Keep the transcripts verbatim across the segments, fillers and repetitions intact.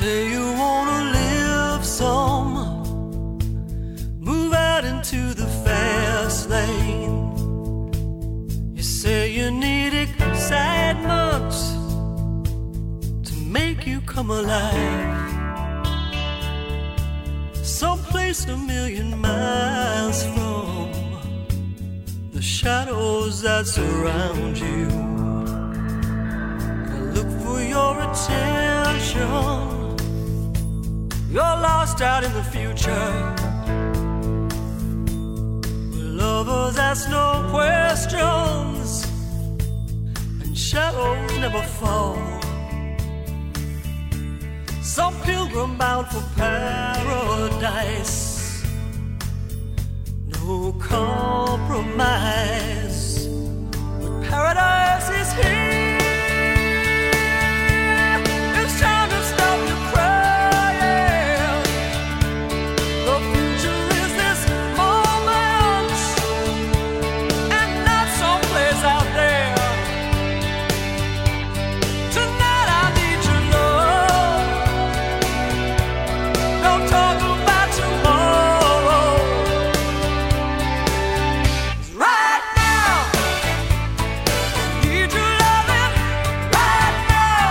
say you wanna live some, move out into the fast lane. You say you need excitement to make you come alive. Someplace a million miles from the shadows that surround you. I look for your attention. You're lost out in the future. Lovers ask no questions, and shadows never fall. Some pilgrim bound for paradise, no compromise, but paradise is here. It's time to stop your crying. The future is this moment, and not someplace out there. Tonight I need your love. Don't talk about tomorrow. 'Cause right now I need your loving. Right now,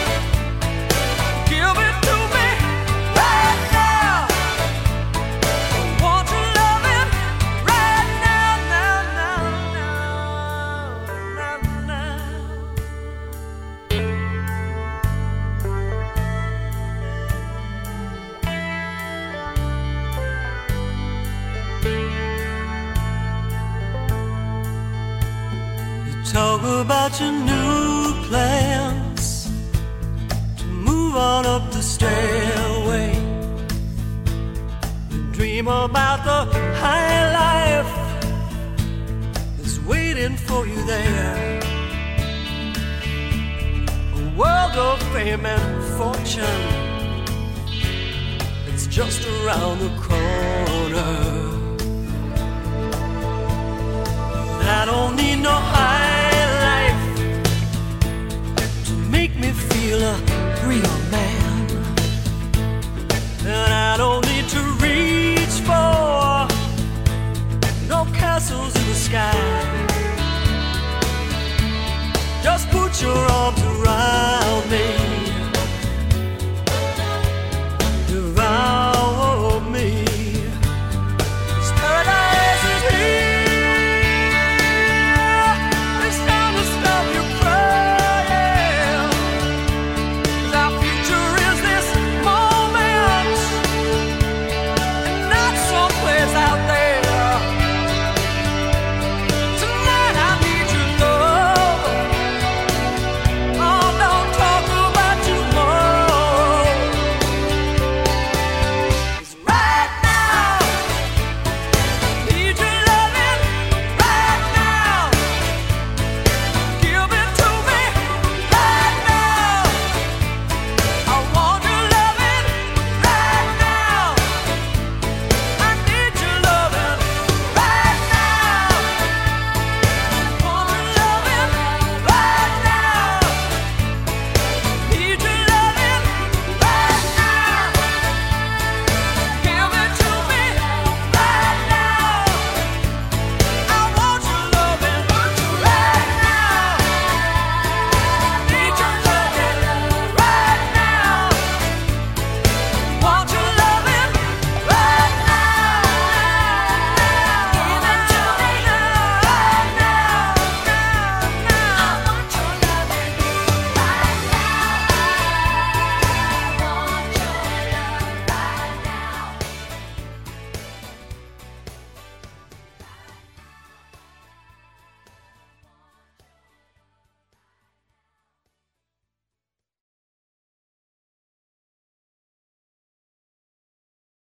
give it to me. Right now, I want your loving. Right now, now, now, now, now, now. You talk about your new plans to move on up the stairway. You dream about the high life that's waiting for you there. A world of fame and fortune that's just around the corner. I don't need no high